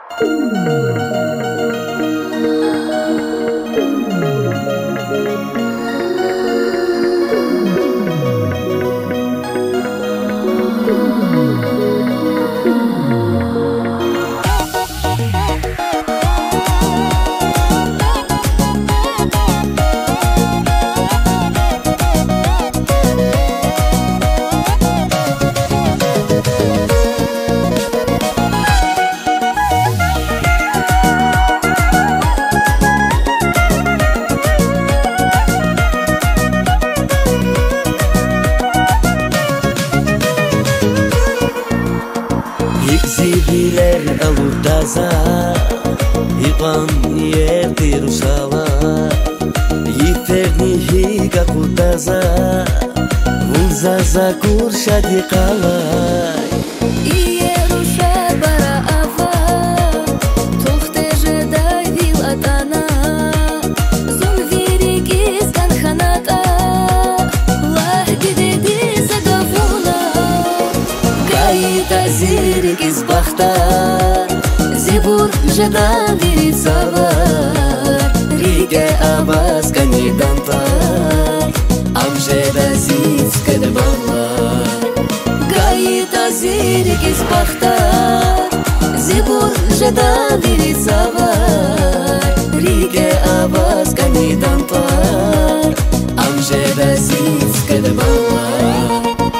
Zibiler alurdaza Iqan yerti rusala Yiferni higa kudaza Vunzaza kurshadi qalay Iye rusha bara ava Tohte jeday dil atana Zun virigis anhanata Lahdi dedi sagavuna Gaita zirigis bachtar Zibur jedan virit savar Rige avaz kanidantar Amjeda ziz kadbalar Gaita zirigis bachtar Zibur jedan virit savar Rige avaz kanidantar Amjeda ziz kadbalar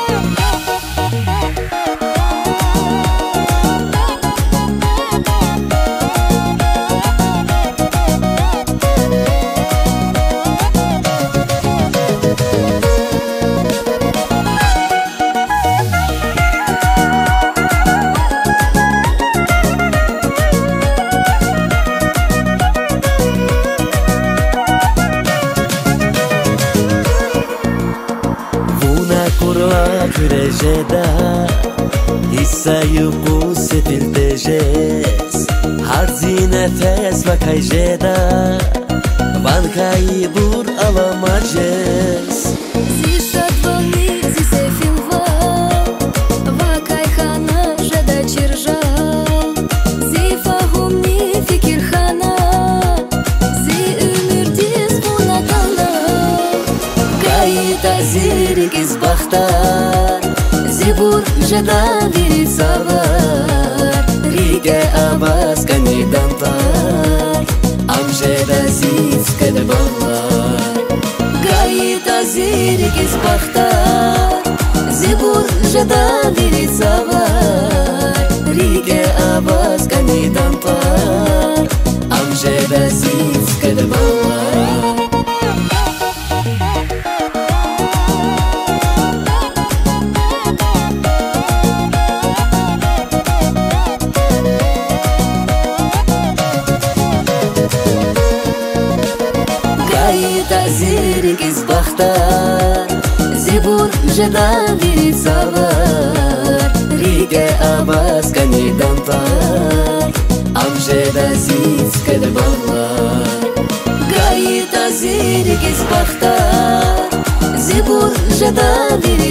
Kurejeda Hissa yuqu sepiltejes Harzi nefes vakayjeda Vankai bur alamajes Zisha dvoni zise filva Vakay khana jeda çirjal Zifa humni fikir khana Zi ömür diz buna kala Gaita zirigis bachtar Zibur jedan virit savar Rige avaz kanidantar Amjeda ziz kadbalar Gaita zirigis bachtar Zibur jedan virit savar Rige avaz kanidantar Amjeda ziz kadbalar Gaita zirigis bachtar Zibur jedan virit savar Rige avaz kanidantar Amjeda ziz kadbalar Gaita zirigis bachtar Zibur jedan virit